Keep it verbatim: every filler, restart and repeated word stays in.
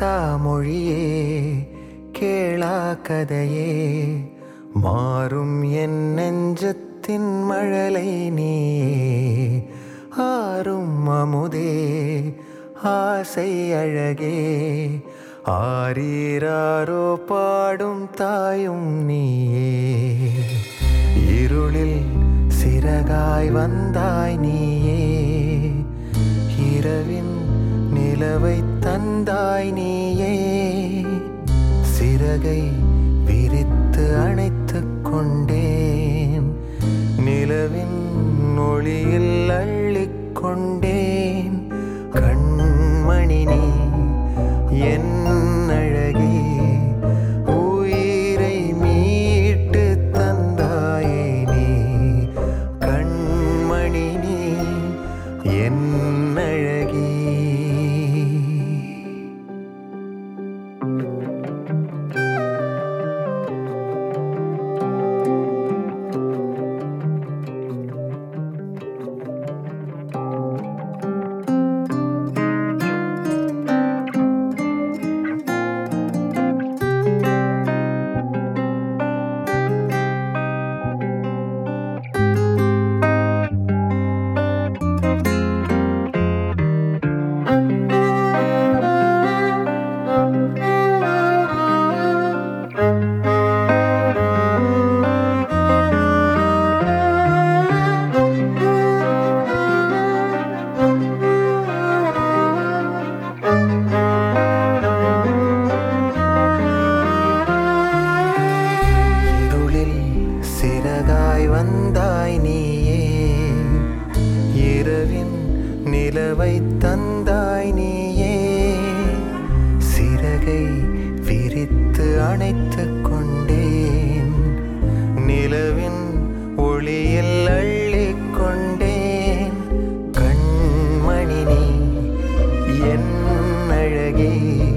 பேசா மொழியே கேளா கதையே மாறும் என் நெஞ்சத்தின் மழலை நீயே ஆறும் அமுதே ஆசை அழகே ஆரீராரோ பாடும் தாயும் நீயே இருளில் சிறகாய் வந்தாய் நீயே இரவின் நிலவை தந்தாய் நீயே சிறகை விரித்து அணைத்துக் கொண்டேன் நிலவின் ஒளியில் அள்ளிக் கொண்டேன் கண்மணி நீ என் அழகே உயிரை மீட்டு தந்தாயே நீ கண்மணி நீ என் அழகே. சிறகாய் வந்தாய் நீயே இரவின் நிலவை தந்தாய் நீயே சிறகை விரித்து அணைத்துக் கொண்டேன் நிலவின் ஒளியில் அள்ளிக் கொண்டேன் கண்மணி நீ என் அழகே.